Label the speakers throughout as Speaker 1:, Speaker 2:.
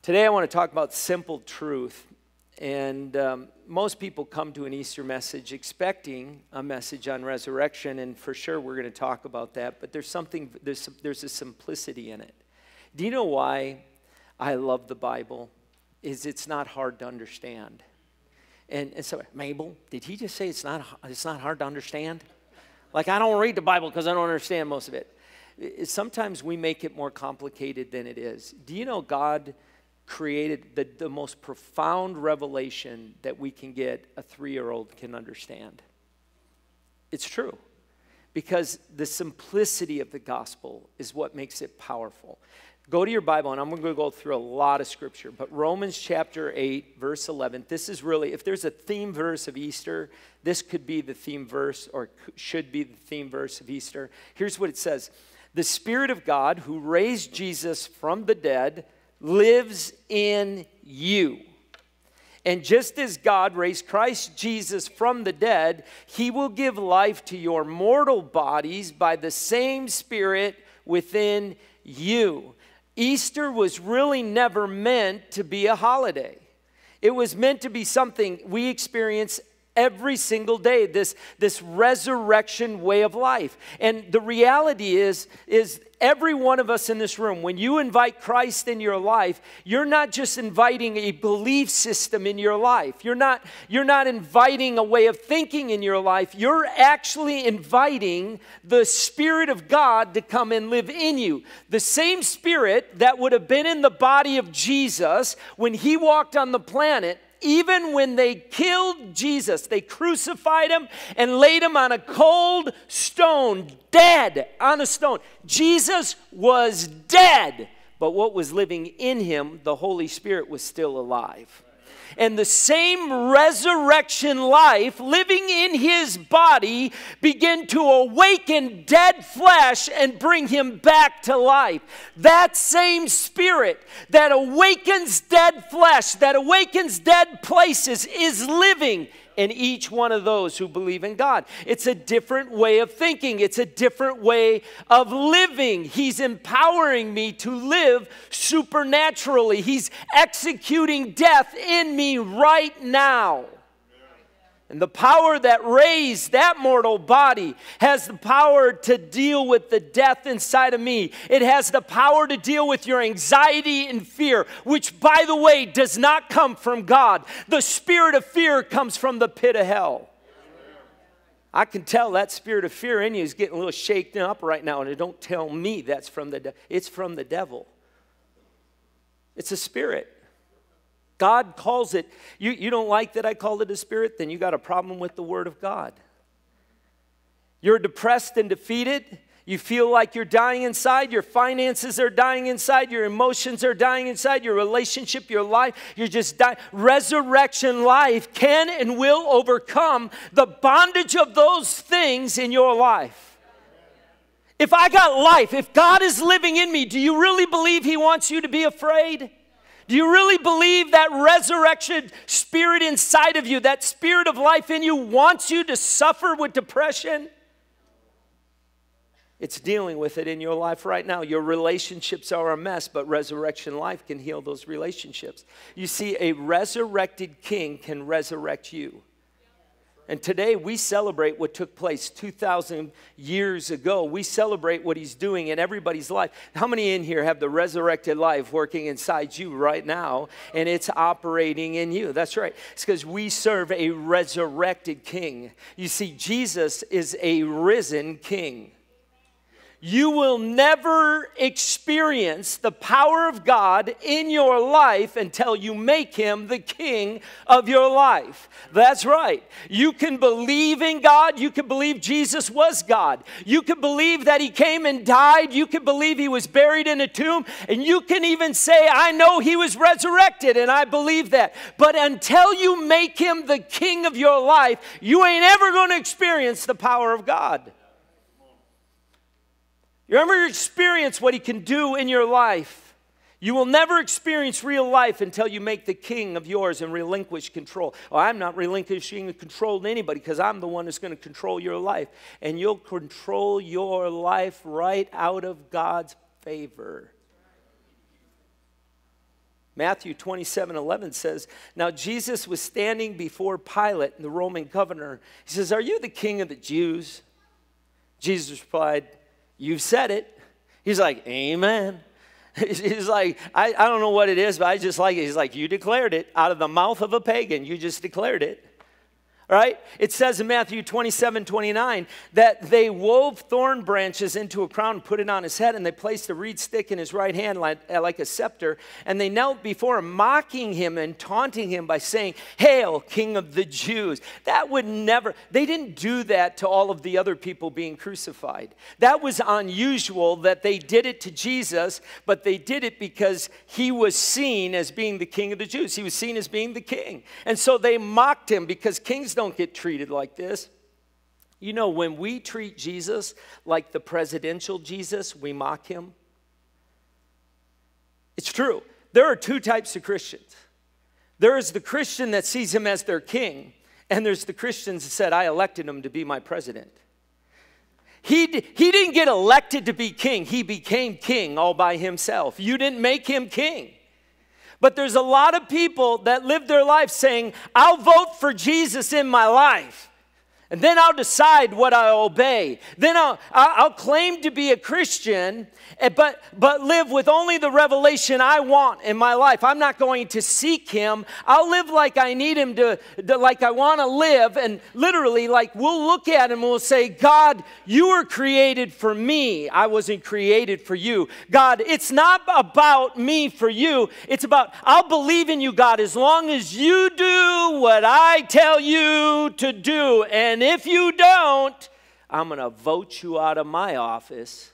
Speaker 1: Today I want to talk about simple truth. And most people come to an Easter message expecting a message on resurrection, and for sure we're going to talk about that. But there's a simplicity in it. Do you know why I love the Bible? It's not hard to understand. And so, Mabel, did he just say it's not hard to understand? Like, I don't read the Bible because I don't understand most of it. Sometimes we make it more complicated than it is. Do you know God created the most profound revelation that we can get, a 3-year-old can understand? It's true. Because the simplicity of the gospel is what makes it powerful. Go to your Bible, and I'm going to go through a lot of scripture. But Romans chapter 8, verse 11, this is really, if there's a theme verse of Easter, this could be the theme verse, or should be the theme verse of Easter. Here's what it says. The Spirit of God, who raised Jesus from the dead, lives in you. And just as God raised Christ Jesus from the dead, he will give life to your mortal bodies by the same Spirit within you. Easter was really never meant to be a holiday. It was meant to be something we experience every single day, this resurrection way of life. And the reality is every one of us in this room, when you invite Christ in your life, you're not just inviting a belief system in your life. You're not inviting a way of thinking in your life. You're actually inviting the Spirit of God to come and live in you. The same Spirit that would have been in the body of Jesus when he walked on the planet. Even when they killed Jesus, they crucified him and laid him on a cold stone, dead on a stone. Jesus was dead, but what was living in him, the Holy Spirit, was still alive. And the same resurrection life living in his body began to awaken dead flesh and bring him back to life. That same Spirit that awakens dead flesh, that awakens dead places, is living in each one of those who believe in God. It's a different way of thinking. It's a different way of living. He's empowering me to live supernaturally. He's executing death in me right now. And the power that raised that mortal body has the power to deal with the death inside of me. It has the power to deal with your anxiety and fear, which, by the way, does not come from God. The spirit of fear comes from the pit of hell. I can tell that spirit of fear in you is getting a little shaken up right now, and it don't tell me that's from the devil. It's from the devil. It's a spirit. God calls it, you don't like that I called it a spirit, then you got a problem with the Word of God. You're depressed and defeated. You feel like you're dying inside. Your finances are dying inside. Your emotions are dying inside. Your relationship, your life, you're just dying. Resurrection life can and will overcome the bondage of those things in your life. If I got life, if God is living in me, do you really believe he wants you to be afraid? Do you really believe that resurrection spirit inside of you, that spirit of life in you, wants you to suffer with depression? It's dealing with it in your life right now. Your relationships are a mess, but resurrection life can heal those relationships. You see, a resurrected king can resurrect you. And today we celebrate what took place 2,000 years ago. We celebrate what he's doing in everybody's life. How many in here have the resurrected life working inside you right now, and it's operating in you? That's right. It's because we serve a resurrected king. You see, Jesus is a risen king. You will never experience the power of God in your life until you make him the king of your life. That's right. You can believe in God. You can believe Jesus was God. You can believe that he came and died. You can believe he was buried in a tomb. And you can even say, I know he was resurrected, and I believe that. But until you make him the king of your life, you ain't ever going to experience the power of God. You ever experience what he can do in your life? You will never experience real life until you make the king of yours and relinquish control. Oh, I'm not relinquishing control to anybody because I'm the one that's going to control your life. And you'll control your life right out of God's favor. Matthew 27:11 says, now Jesus was standing before Pilate, the Roman governor. He says, are you the king of the Jews? Jesus replied, you've said it. He's like, amen. He's like, I don't know what it is, but I just like it. He's like, you declared it out of the mouth of a pagan. You just declared it. Right? It says in Matthew 27:29 that they wove thorn branches into a crown and put it on his head, and they placed a reed stick in his right hand like a scepter, and they knelt before him, mocking him and taunting him by saying, hail, King of the Jews. That would never, they didn't do that to all of the other people being crucified. That was unusual that they did it to Jesus, but they did it because he was seen as being the King of the Jews. He was seen as being the king. And so they mocked him because kings don't get treated like this. You know, when we treat Jesus like the presidential Jesus, we mock him. It's true. There are two types of Christians. There is the Christian that sees him as their king, and there's the Christians that said, I elected him to be my president. He didn't get elected to be king. He became king all by himself. You didn't make him king. But there's a lot of people that live their life saying, I'll vote for Jesus in my life, and then I'll decide what I obey. Then I'll claim to be a Christian, but live with only the revelation I want in my life. I'm not going to seek him. I'll live like I need him to like I want to live. And literally, like, we'll look at him and we'll say, God, you were created for me. I wasn't created for you. God, it's not about me for you. It's about, I'll believe in you, God, as long as you do what I tell you to do. And if you don't, I'm going to vote you out of my office.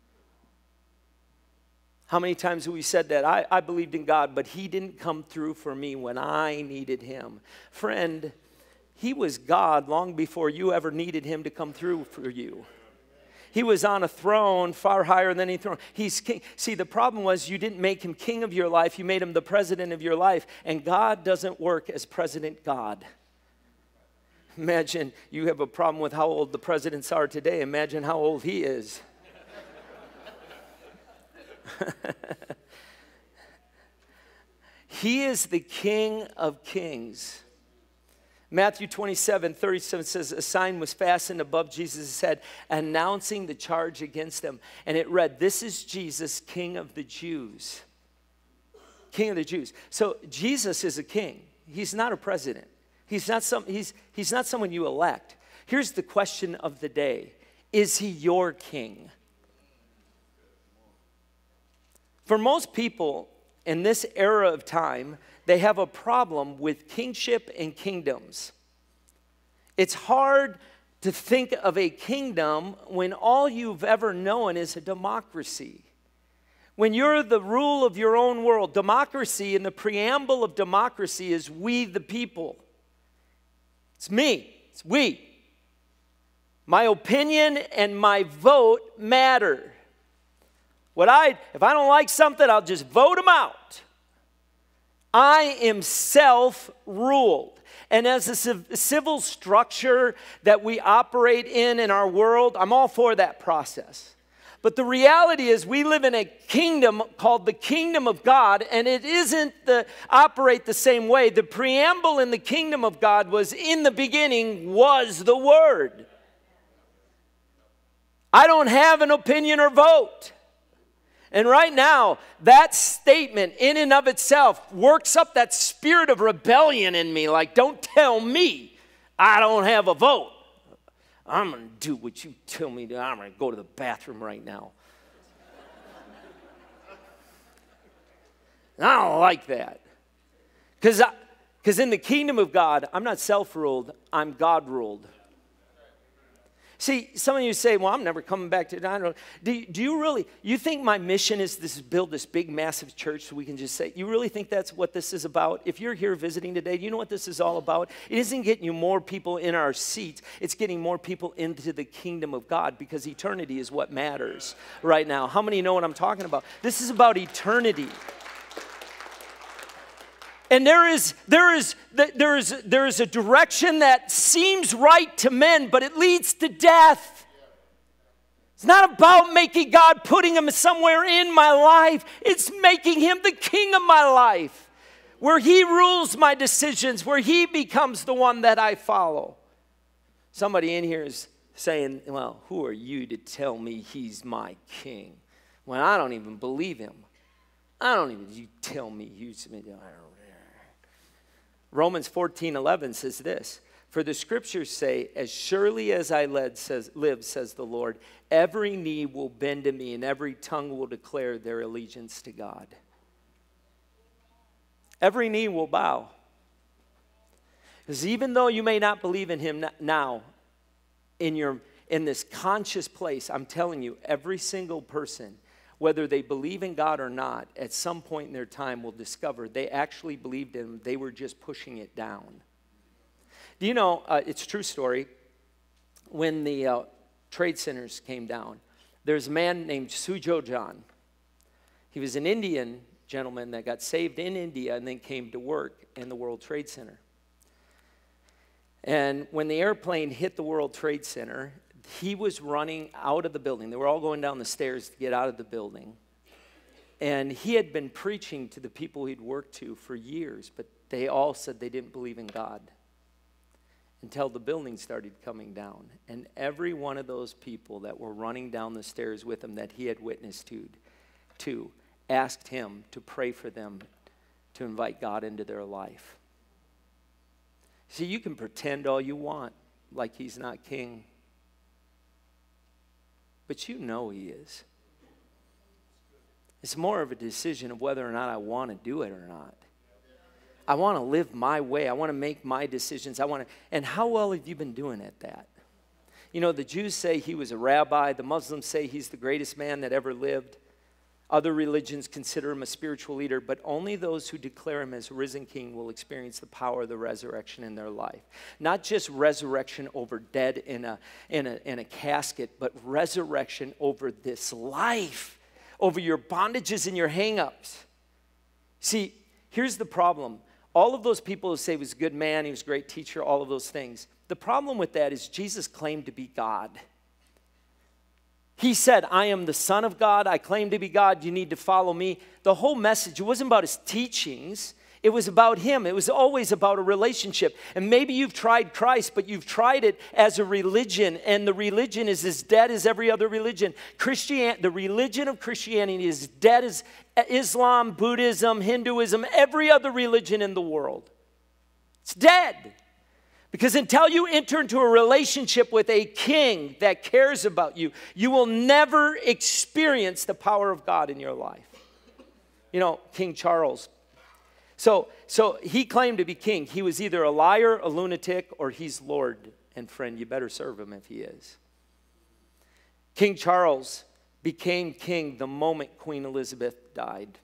Speaker 1: How many times have we said that? I believed in God, but he didn't come through for me when I needed him. Friend, he was God long before you ever needed him to come through for you. He was on a throne far higher than any throne. He's king. See, the problem was you didn't make him king of your life. You made him the president of your life. And God doesn't work as President God. Imagine you have a problem with how old the presidents are today. Imagine how old he is. He is the King of Kings. Matthew 27:37 says, a sign was fastened above Jesus' head, announcing the charge against them. And it read, this is Jesus, King of the Jews. King of the Jews. So Jesus is a king. He's not a president. He's not someone you elect. Here's the question of the day. Is he your king? For most people in this era of time, they have a problem with kingship and kingdoms. It's hard to think of a kingdom when all you've ever known is a democracy. When you're the rule of your own world, democracy, and the preamble of democracy is we the people. It's me, it's we. My opinion and my vote matter. If I don't like something, I'll just vote them out. I am self-ruled. And as a civil structure that we operate in our world, I'm all for that process. But the reality is we live in a kingdom called the kingdom of God, and it isn't operate the same way. The preamble in the kingdom of God was, in the beginning was the Word. I don't have an opinion or vote. And right now, that statement in and of itself works up that spirit of rebellion in me. Like, don't tell me I don't have a vote. I'm going to do what you tell me to. I'm going to go to the bathroom right now. And I don't like that. Because in the kingdom of God, I'm not self-ruled, I'm God-ruled. See, some of you say, well, I'm never coming back to it. I don't know. Do you really, you think my mission is to build this big, massive church so we can just say, you really think that's what this is about? If you're here visiting today, you know what this is all about? It isn't getting you more people in our seats. It's getting more people into the kingdom of God, because eternity is what matters right now. How many know what I'm talking about? This is about eternity. And there is a direction that seems right to men, but it leads to death. It's not about making God, putting him somewhere in my life. It's making him the king of my life, where he rules my decisions, where he becomes the one that I follow. Somebody in here is saying, well, who are you to tell me he's my king? When I don't even believe him. You tell me he's me. Romans 14:11 says this, for the scriptures say, as surely as I live, says the Lord, every knee will bend to me and every tongue will declare their allegiance to God. Every knee will bow. Because even though you may not believe in him now, in this conscious place, I'm telling you, every single person, whether they believe in God or not, at some point in their time will discover they actually believed in him. They were just pushing it down. Do you know, it's a true story, when the trade centers came down, there's a man named Sujat Jan. He was an Indian gentleman that got saved in India and then came to work in the World Trade Center. And when the airplane hit the World Trade Center, he was running out of the building. They were all going down the stairs to get out of the building. And he had been preaching to the people he'd worked to for years, but they all said they didn't believe in God until the building started coming down. And every one of those people that were running down the stairs with him that he had witnessed to asked him to pray for them, to invite God into their life. See, you can pretend all you want like he's not king, but you know he is. It's more of a decision of whether or not I want to do it or not. I want to live my way. I want to make my decisions. And how well have you been doing at that? You know, the Jews say he was a rabbi. The Muslims say he's the greatest man that ever lived. Other religions consider him a spiritual leader, but only those who declare him as risen king will experience the power of the resurrection in their life. Not just resurrection over dead in a casket, but resurrection over this life, over your bondages and your hang-ups. See, here's the problem. All of those people who say he was a good man, he was a great teacher, all of those things. The problem with that is Jesus claimed to be God. He said, I am the Son of God. I claim to be God. You need to follow me. The whole message, it wasn't about his teachings. It was about him. It was always about a relationship. And maybe you've tried Christ, but you've tried it as a religion, and the religion is as dead as every other religion. The religion of Christianity is dead as Islam, Buddhism, Hinduism, every other religion in the world. It's dead. Because until you enter into a relationship with a king that cares about you, you will never experience the power of God in your life. You know, King Charles. So he claimed to be king. He was either a liar, a lunatic, or he's Lord. And friend, you better serve him if he is. King Charles became king the moment Queen Elizabeth died.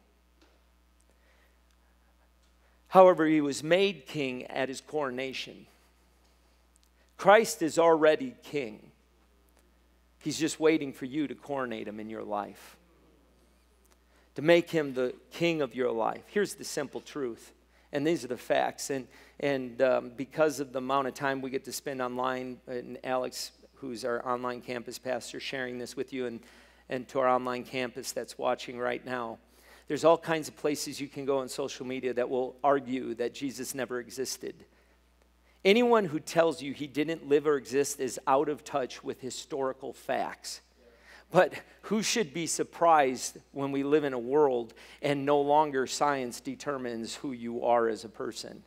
Speaker 1: However, he was made king at his coronation. Christ is already king. He's just waiting for you to coronate him in your life, to make him the king of your life. Here's the simple truth, and these are the facts. And because of the amount of time we get to spend online, and Alex, who's our online campus pastor, sharing this with you, and to our online campus that's watching right now, there's all kinds of places you can go on social media that will argue that Jesus never existed. Anyone who tells you he didn't live or exist is out of touch with historical facts. But who should be surprised when we live in a world and no longer science determines who you are as a person?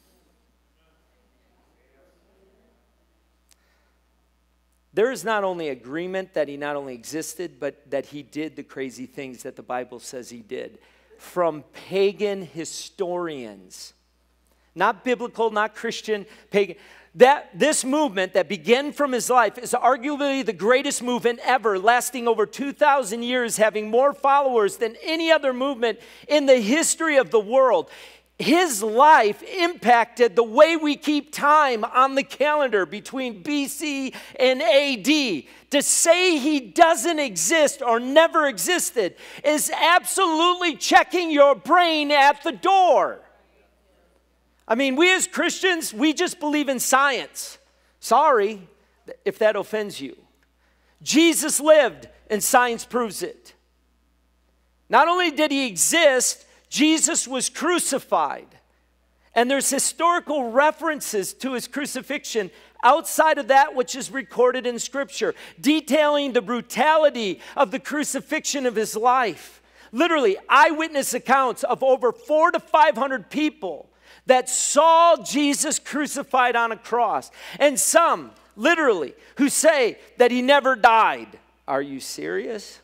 Speaker 1: There is not only agreement that he not only existed, but that he did the crazy things that the Bible says he did. From pagan historians. Not biblical, not Christian, pagan. This movement that began from his life is arguably the greatest movement ever, lasting over 2,000 years, having more followers than any other movement in the history of the world. His life impacted the way we keep time on the calendar between BC and AD. To say he doesn't exist or never existed is absolutely checking your brain at the door. I mean, we as Christians, we just believe in science. Sorry if that offends you. Jesus lived, and science proves it. Not only did he exist, Jesus was crucified. And there's historical references to his crucifixion outside of that which is recorded in Scripture, detailing the brutality of the crucifixion of his life. Literally, eyewitness accounts of over 400 to 500 people that saw Jesus crucified on a cross. And some, literally, who say that he never died. Are you serious?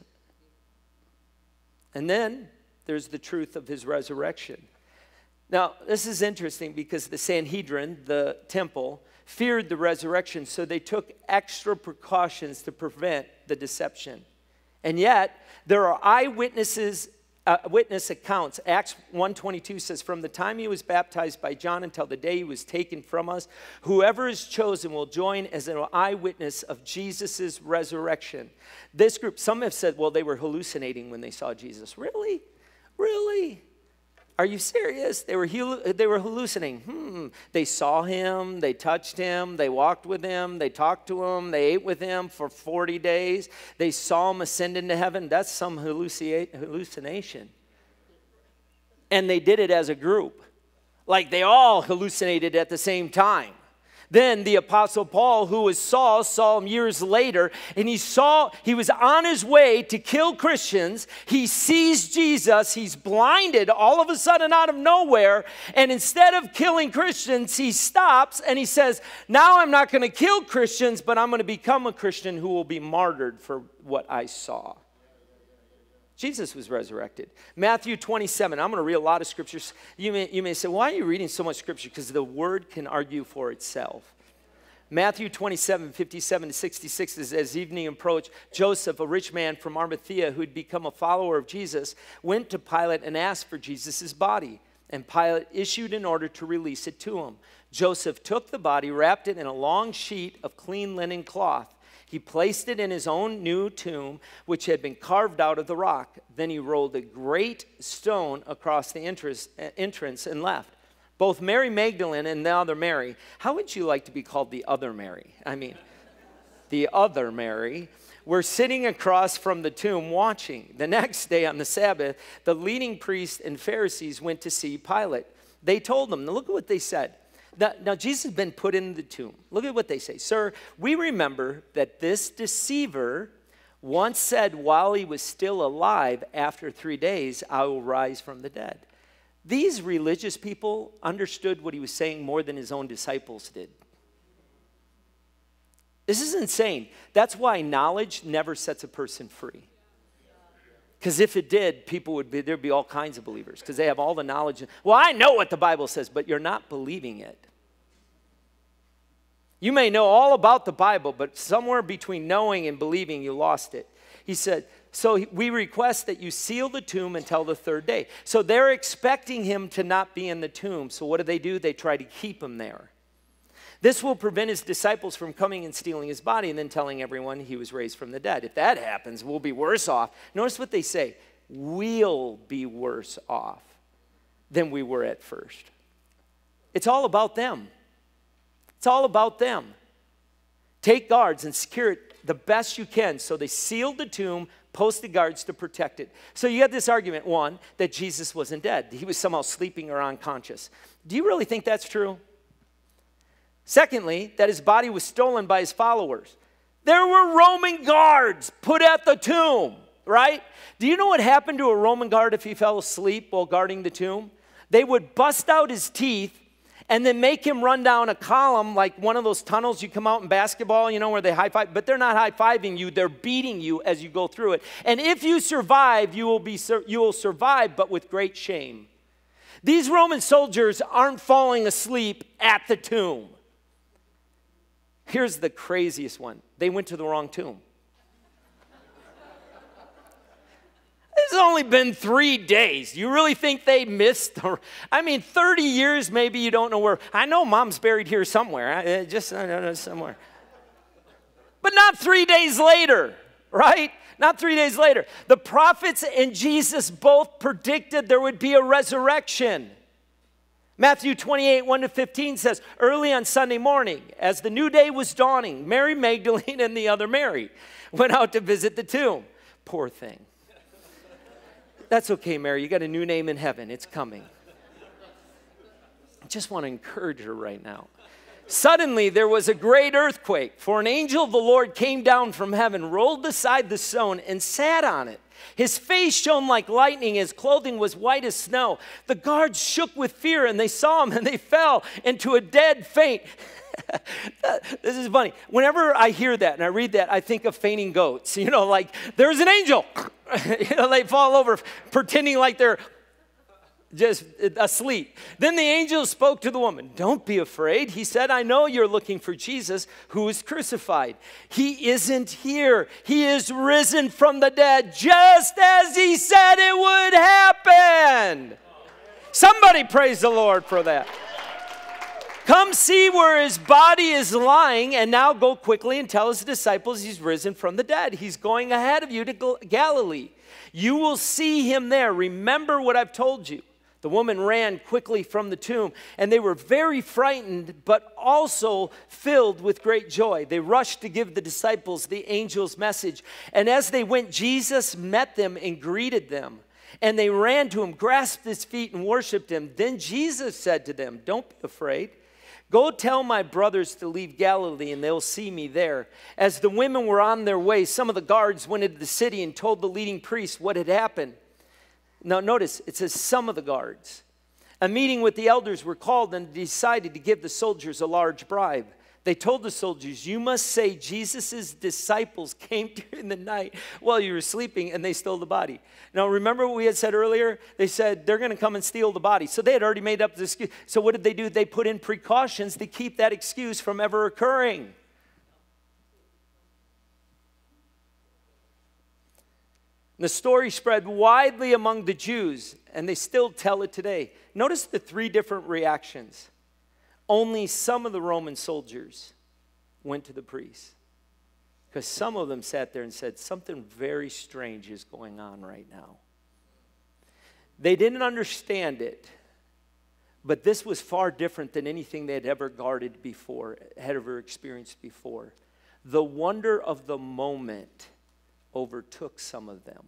Speaker 1: And then there's the truth of his resurrection. Now, this is interesting because the Sanhedrin, the temple, feared the resurrection, so they took extra precautions to prevent the deception. And yet, there are witness accounts. Acts 1:22 says, from the time he was baptized by John until the day he was taken from us, whoever is chosen will join as an eyewitness of Jesus' resurrection. This group, some have said, well, they were hallucinating when they saw Jesus. Really? Really? Are you serious? They were hallucinating. They saw him, they touched him, they walked with him, they talked to him, they ate with him for 40 days. They saw him ascend into heaven. That's some hallucination. And they did it as a group. Like they all hallucinated at the same time. Then the Apostle Paul, who was Saul, saw him years later, and he was on his way to kill Christians. He sees Jesus. He's blinded all of a sudden out of nowhere. And instead of killing Christians, he stops and he says, now I'm not going to kill Christians, but I'm going to become a Christian who will be martyred for what I saw. Jesus was resurrected. Matthew 27. I'm going to read a lot of scriptures. You may say, why are you reading so much scripture? Because the word can argue for itself. Matthew 27, 57 to 66 is, as evening approached, Joseph, a rich man from Arimathea who had become a follower of Jesus, went to Pilate and asked for Jesus' body. And Pilate issued an order to release it to him. Joseph took the body, wrapped it in a long sheet of clean linen cloth. He placed it in his own new tomb, which had been carved out of the rock. Then he rolled a great stone across the entrance and left. Both Mary Magdalene and the other Mary. How would you like to be called the other Mary? I mean, the other Mary were sitting across from the tomb watching. The next day on the Sabbath, the leading priests and Pharisees went to see Pilate. They told him, now look at what they said. Now, Jesus has been put in the tomb. Look at what they say. Sir, we remember that this deceiver once said while he was still alive, after 3 days, I will rise from the dead. These religious people understood what he was saying more than his own disciples did. This is insane. That's why knowledge never sets a person free. Because if it did, there'd be all kinds of believers because they have all the knowledge. Well, I know what the Bible says, but you're not believing it. You may know all about the Bible, but somewhere between knowing and believing, you lost it. He said, so we request that you seal the tomb until the third day. So they're expecting him to not be in the tomb. So what do? They try to keep him there. This will prevent his disciples from coming and stealing his body and then telling everyone he was raised from the dead. If that happens, we'll be worse off. Notice what they say. We'll be worse off than we were at first. It's all about them. It's all about them. Take guards and secure it the best you can. So they sealed the tomb, posted guards to protect it. So you have this argument, one, that Jesus wasn't dead. He was somehow sleeping or unconscious. Do you really think that's true? Secondly, that his body was stolen by his followers. There were Roman guards put at the tomb, right? Do you know what happened to a Roman guard if he fell asleep while guarding the tomb? They would bust out his teeth and then make him run down a column like one of those tunnels you come out in basketball, you know, where they high-five. But they're not high-fiving you. They're beating you as you go through it. And if you survive, you will survive, but with great shame. These Roman soldiers aren't falling asleep at the tomb. Here's the craziest one. They went to the wrong tomb. It's only been 3 days. You really think they missed? 30 years maybe you don't know where. I know mom's buried here somewhere. I don't know, somewhere. But not 3 days later, right? Not 3 days later. The prophets and Jesus both predicted there would be a resurrection. Matthew 28, 1-15 says, early on Sunday morning, as the new day was dawning, Mary Magdalene and the other Mary went out to visit the tomb. Poor thing. That's okay, Mary. You got a new name in heaven. It's coming. I just want to encourage her right now. Suddenly there was a great earthquake, for an angel of the Lord came down from heaven, rolled aside the stone, and sat on it. His face shone like lightning, his clothing was white as snow. The guards shook with fear, and they saw him, and they fell into a dead faint. This is funny. Whenever I hear that and I read that, I think of fainting goats. You know, like, there's an angel. You know, they fall over pretending like they're just asleep. Then the angel spoke to the woman. Don't be afraid. He said, I know you're looking for Jesus who was crucified. He isn't here. He is risen from the dead, just as he said it would happen. Somebody praise the Lord for that. Come see where his body is lying, and now go quickly and tell his disciples he's risen from the dead. He's going ahead of you to Galilee. You will see him there. Remember what I've told you. The woman ran quickly from the tomb, and they were very frightened, but also filled with great joy. They rushed to give the disciples the angel's message. And as they went, Jesus met them and greeted them. And they ran to him, grasped his feet, and worshiped him. Then Jesus said to them, don't be afraid. Go tell my brothers to leave Galilee, and they'll see me there. As the women were on their way, some of the guards went into the city and told the leading priests what had happened. Now notice, it says some of the guards. A meeting with the elders were called and decided to give the soldiers a large bribe. They told the soldiers, you must say Jesus' disciples came to you in the night while you were sleeping and they stole the body. Now remember what we had said earlier? They said they're going to come and steal the body. So they had already made up the excuse. So what did they do? They put in precautions to keep that excuse from ever occurring. The story spread widely among the Jews, and they still tell it today. Notice the three different reactions. Only some of the Roman soldiers went to the priests, because some of them sat there and said, something very strange is going on right now. They didn't understand it, but this was far different than anything they had ever guarded before, had ever experienced before. The wonder of the moment overtook some of them.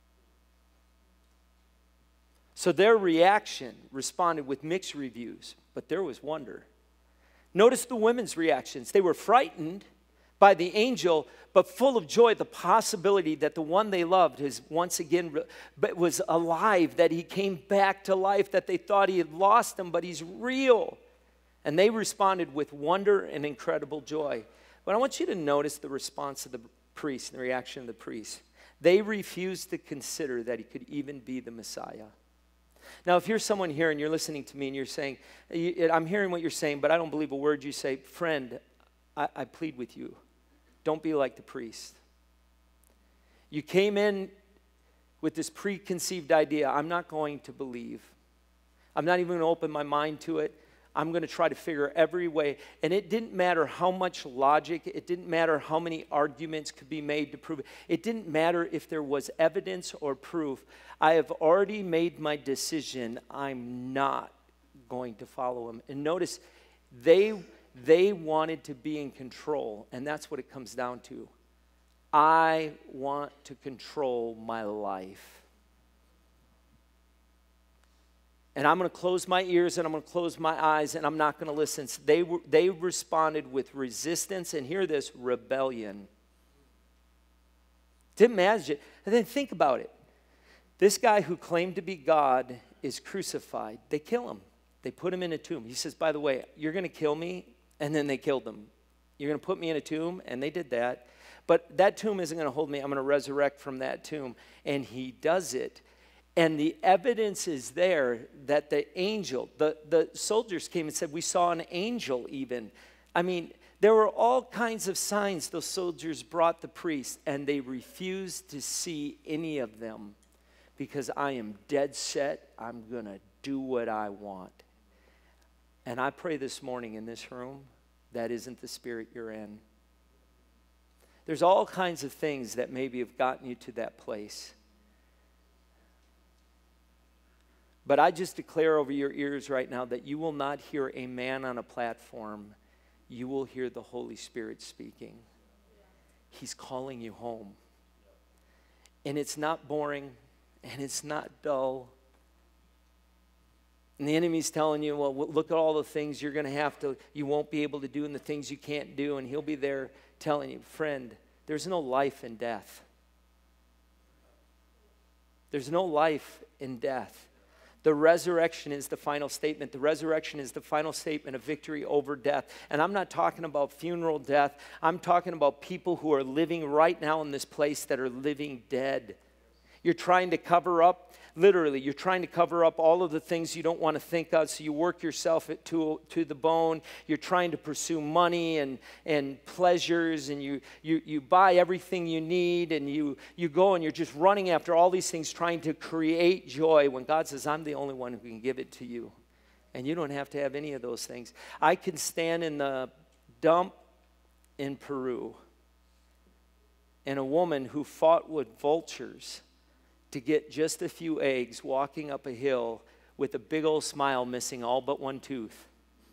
Speaker 1: So their reaction responded with mixed reviews, but there was wonder. Notice the women's reactions. They were frightened by the angel, but full of joy, the possibility that the one they loved is once again was alive, that he came back to life, that they thought he had lost him, but he's real. And they responded with wonder and incredible joy. But I want you to notice the response of the priest and the reaction of the priest. They refused to consider that he could even be the Messiah. Now, if you're someone here and you're listening to me and you're saying, I'm hearing what you're saying, but I don't believe a word you say, friend, I plead with you. Don't be like the priest. You came in with this preconceived idea, I'm not going to believe. I'm not even going to open my mind to it. I'm going to try to figure every way. And it didn't matter how much logic, it didn't matter how many arguments could be made to prove it. It didn't matter if there was evidence or proof. I have already made my decision. I'm not going to follow him. And notice, they wanted to be in control, and that's what it comes down to. I want to control my life. And I'm going to close my ears and I'm going to close my eyes and I'm not going to listen. So they responded with resistance, and hear this, rebellion. Didn't imagine. And then think about it. This guy who claimed to be God is crucified. They kill him. They put him in a tomb. He says, by the way, you're going to kill me, and then they killed him. You're going to put me in a tomb, and they did that. But that tomb isn't going to hold me. I'm going to resurrect from that tomb. And he does it. And the evidence is there that the angel, the soldiers came and said, we saw an angel even. I mean, there were all kinds of signs those soldiers brought the priest, and they refused to see any of them, because I am dead set. I'm going to do what I want. And I pray this morning in this room, that isn't the spirit you're in. There's all kinds of things that maybe have gotten you to that place. But I just declare over your ears right now that you will not hear a man on a platform. You will hear the Holy Spirit speaking. He's calling you home. And it's not boring, and it's not dull. And the enemy's telling you, well, look at all the things you're going to have to, you won't be able to do, and the things you can't do. And he'll be there telling you, friend, there's no life in death. There's no life in death. The resurrection is the final statement. The resurrection is the final statement of victory over death. And I'm not talking about funeral death. I'm talking about people who are living right now in this place that are living dead. You're trying to cover up, literally, you're trying to cover up all of the things you don't want to think of, so you work yourself to the bone. You're trying to pursue money and pleasures, and you buy everything you need, and you go and you're just running after all these things, trying to create joy, when God says, I'm the only one who can give it to you. And you don't have to have any of those things. I can stand in the dump in Peru, and a woman who fought with vultures to get just a few eggs, walking up a hill with a big old smile, missing all but one tooth.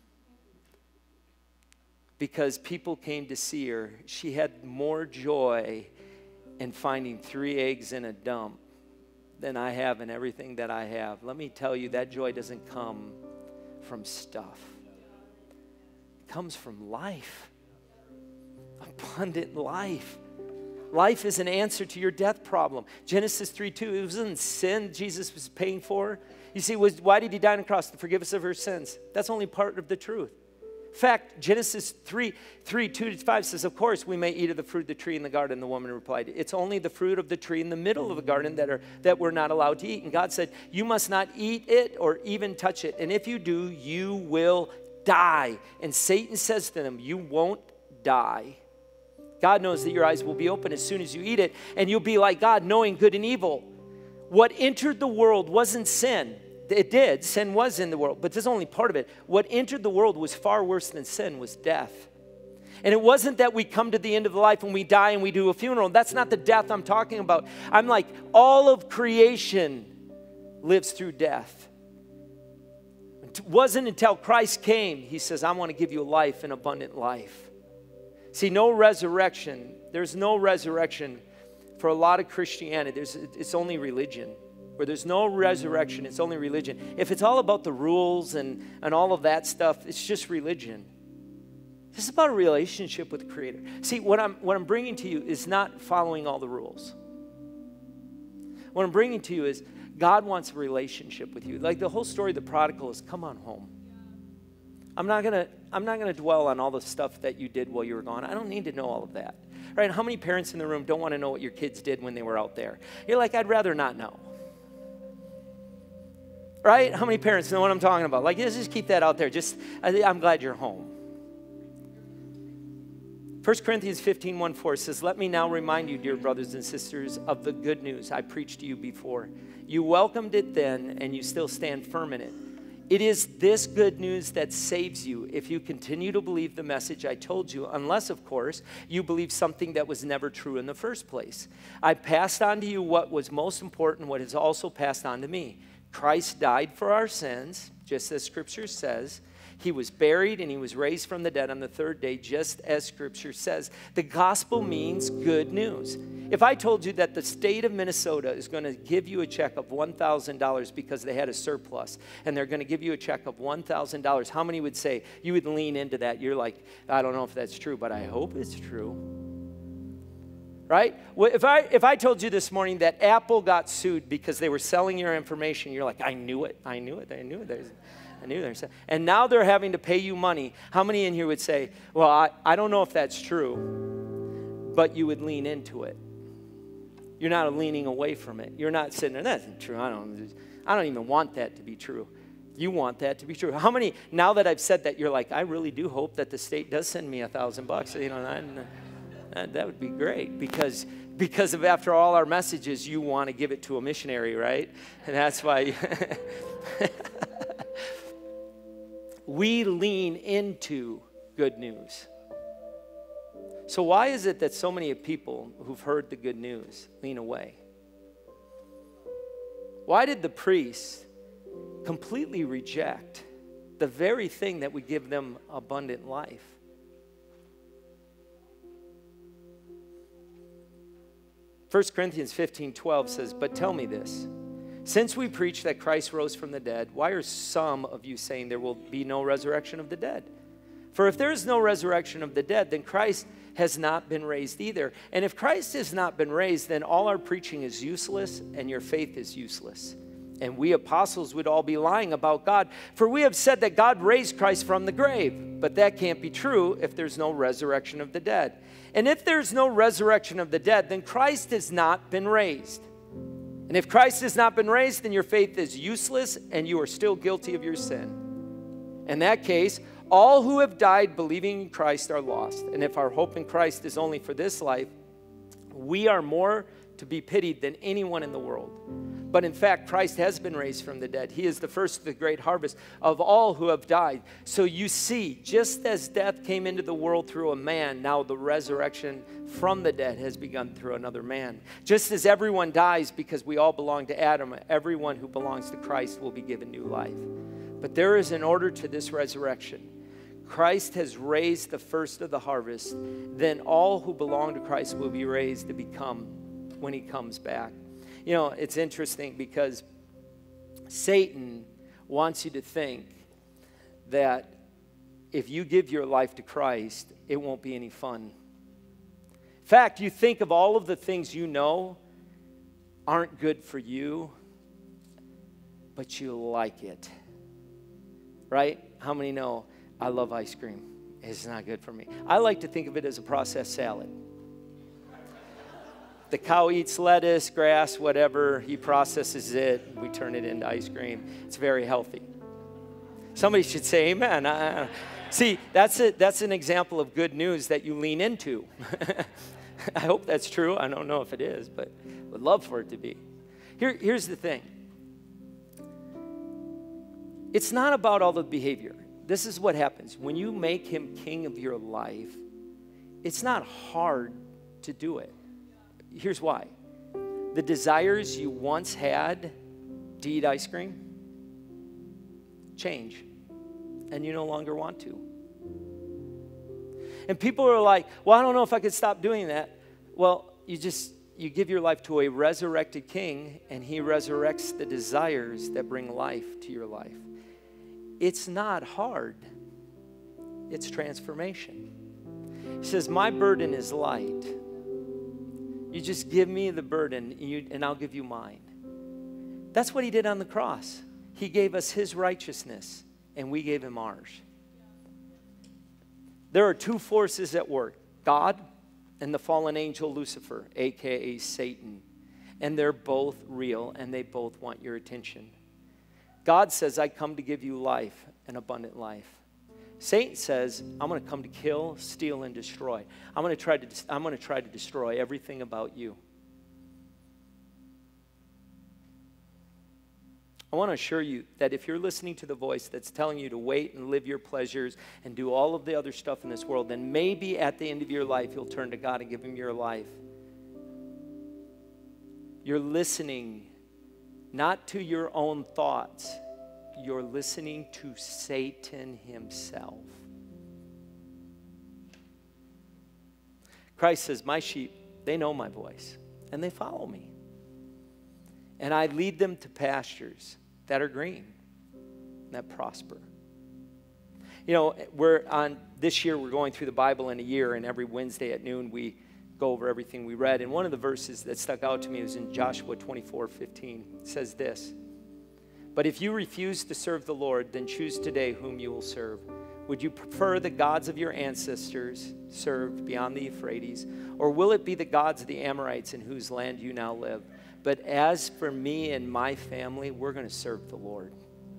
Speaker 1: Because people came to see her. She had more joy in finding 3 eggs in a dump than I have in everything that I have. Let me tell you, that joy doesn't come from stuff. It comes from life. Abundant life. Life is an answer to your death problem. Genesis 3:2, it wasn't sin Jesus was paying for. You see, why did he die on the cross? To forgive us of our sins. That's only part of the truth. In fact, Genesis 3:2-5 says, of course we may eat of the fruit of the tree in the garden. The woman replied, it's only the fruit of the tree in the middle of the garden that we're not allowed to eat. And God said, you must not eat it or even touch it. And if you do, you will die. And Satan says to them, you won't die. God knows that your eyes will be open as soon as you eat it, and you'll be like God, knowing good and evil. What entered the world wasn't sin. It did. Sin was in the world, but this is only part of it. What entered the world was far worse than sin, was death. And it wasn't that we come to the end of life and we die and we do a funeral. That's not the death I'm talking about. I'm like, all of creation lives through death. It wasn't until Christ came, he says, I want to give you life, an abundant life. See, no resurrection. There's no resurrection for a lot of Christianity. It's only religion. Where there's no resurrection, it's only religion. If it's all about the rules and all of that stuff, it's just religion. This is about a relationship with the Creator. See, what I'm bringing to you is not following all the rules. What I'm bringing to you is God wants a relationship with you. Like the whole story of the prodigal is, come on home. I'm not gonna dwell on all the stuff that you did while you were gone. I don't need to know all of that. Right? How many parents in the room don't want to know what your kids did when they were out there? You're like, I'd rather not know. Right? How many parents know what I'm talking about? Like, just keep that out there. I'm glad you're home. 1 Corinthians 15:1-4 says, let me now remind you, dear brothers and sisters, of the good news I preached to you before. You welcomed it then, and you still stand firm in it. It is this good news that saves you if you continue to believe the message I told you, unless, of course, you believe something that was never true in the first place. I passed on to you what was most important, what is also passed on to me. Christ died for our sins, just as Scripture says. He was buried and he was raised from the dead on the 3rd day, just as Scripture says. The gospel means good news. If I told you that the state of Minnesota is going to give you a check of $1,000 because they had a surplus, and they're going to give you a check of $1,000, how many would say you would lean into that? You're like, I don't know if that's true, but I hope it's true. Right? Well, if I told you this morning that Apple got sued because they were selling your information, you're like, I knew it. And now they're having to pay you money. How many in here would say, well, I don't know if that's true, but you would lean into it? You're not leaning away from it. You're not sitting there, that's not true. I don't even want that to be true. You want that to be true. How many, now that I've said that, you're like, I really do hope that the state does send me $1,000. You know, that would be great because of after all our messages, you want to give it to a missionary, right? And that's why we lean into good news. So why is it that so many people who've heard the good news lean away? Why did the priests completely reject the very thing that would give them abundant life. First Corinthians 15:12 says, "But tell me this, since we preach that Christ rose from the dead, why are some of you saying there will be no resurrection of the dead? For if there is no resurrection of the dead, then Christ has not been raised either. And if Christ has not been raised, then all our preaching is useless and your faith is useless. And we apostles would all be lying about God. For we have said that God raised Christ from the grave. But that can't be true if there's no resurrection of the dead. And if there's no resurrection of the dead, then Christ has not been raised. And if Christ has not been raised, then your faith is useless and you are still guilty of your sin. In that case, all who have died believing in Christ are lost. And if our hope in Christ is only for this life, we are more to be pitied than anyone in the world. But in fact, Christ has been raised from the dead. He is the first of the great harvest of all who have died. So you see, just as death came into the world through a man, now the resurrection from the dead has begun through another man. Just as everyone dies because we all belong to Adam, everyone who belongs to Christ will be given new life. But there is an order to this resurrection. Christ has raised the first of the harvest. Then all who belong to Christ will be raised to become when he comes back. You know, it's interesting because Satan wants you to think that if you give your life to Christ, it won't be any fun. In fact, you think of all of the things you know aren't good for you, but you like it. Right? How many know I love ice cream? It's not good for me. I like to think of it as a processed salad. The cow eats lettuce, grass, whatever. He processes it. We turn it into ice cream. It's very healthy. Somebody should say amen. See, that's an example of good news that you lean into. I hope that's true. I don't know if it is, but would love for it to be. Here's the thing. It's not about all the behavior. This is what happens. When you make him king of your life, it's not hard to do it. Here's why. The desires you once had to eat ice cream change, and you no longer want to. And people are like, well, I don't know if I could stop doing that. Well, you give your life to a resurrected king, and he resurrects the desires that bring life to your life. It's not hard. It's transformation. He says, my burden is light. You just give me the burden, and I'll give you mine. That's what he did on the cross. He gave us his righteousness, and we gave him ours. There are two forces at work, God and the fallen angel Lucifer, a.k.a. Satan. And they're both real, and they both want your attention. God says, I come to give you life, an abundant life. Satan says, I'm going to come to kill, steal, and destroy. I'm going to try to destroy everything about you. I want to assure you that if you're listening to the voice that's telling you to wait and live your pleasures and do all of the other stuff in this world, then maybe at the end of your life, you'll turn to God and give him your life. You're listening not to your own thoughts. You're listening to Satan himself. Christ says, my sheep, they know my voice, and they follow me. And I lead them to pastures that are green, that prosper. You know, this year we're going through the Bible in a year, and every Wednesday at noon we go over everything we read. And one of the verses that stuck out to me was in Joshua 24:15. It says this, but if you refuse to serve the Lord, then choose today whom you will serve. Would you prefer the gods of your ancestors served beyond the Euphrates, or will it be the gods of the Amorites in whose land you now live? But as for me and my family, we're going to serve the Lord.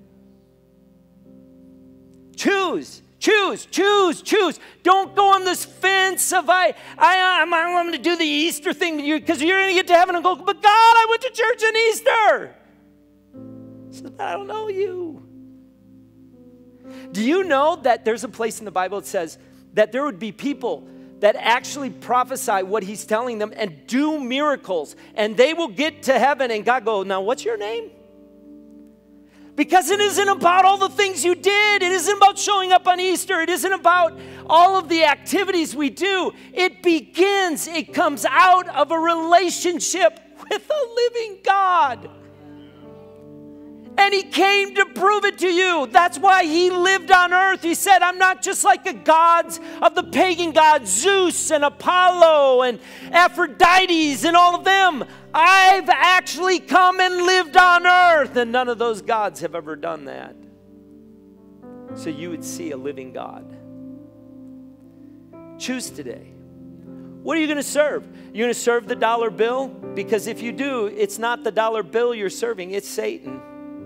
Speaker 1: Choose. Choose, choose, choose. Don't go on this fence of I'm going to do the Easter thing because you're going to get to heaven and go, but God, I went to church on Easter. He says, I don't know you. Do you know that there's a place in the Bible that says that there would be people that actually prophesy what he's telling them and do miracles, and they will get to heaven and God go, now what's your name? Because it isn't about all the things you did. It isn't about showing up on Easter. It isn't about all of the activities we do. It comes out of a relationship with a living God. And he came to prove it to you. That's why he lived on earth. He said, I'm not just like the gods of the pagan gods, Zeus and Apollo and Aphrodite and all of them. I've actually come and lived on earth. And none of those gods have ever done that. So you would see a living God. Choose today. What are you going to serve? You're going to serve the dollar bill? Because if you do, it's not the dollar bill you're serving, it's Satan.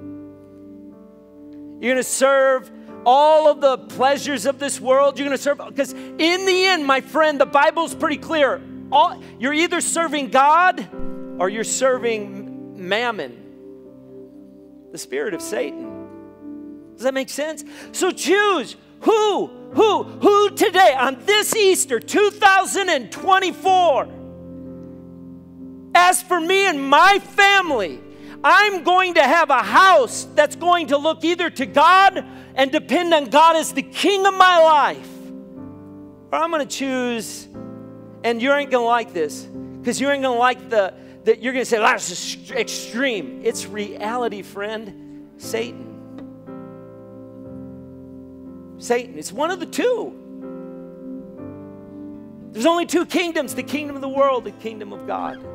Speaker 1: You're going to serve all of the pleasures of this world. You're going to serve, because in the end, my friend, the Bible's pretty clear. You're either serving God or you're serving mammon, the spirit of Satan. Does that make sense? So choose who today, on this Easter 2024, as for me and my family, I'm going to have a house that's going to look either to God and depend on God as the king of my life. Or I'm going to choose, and you ain't going to like this, because you ain't going to like that you're going to say, that's extreme. It's reality, friend. Satan. It's one of the two. There's only two kingdoms, the kingdom of the world, the kingdom of God.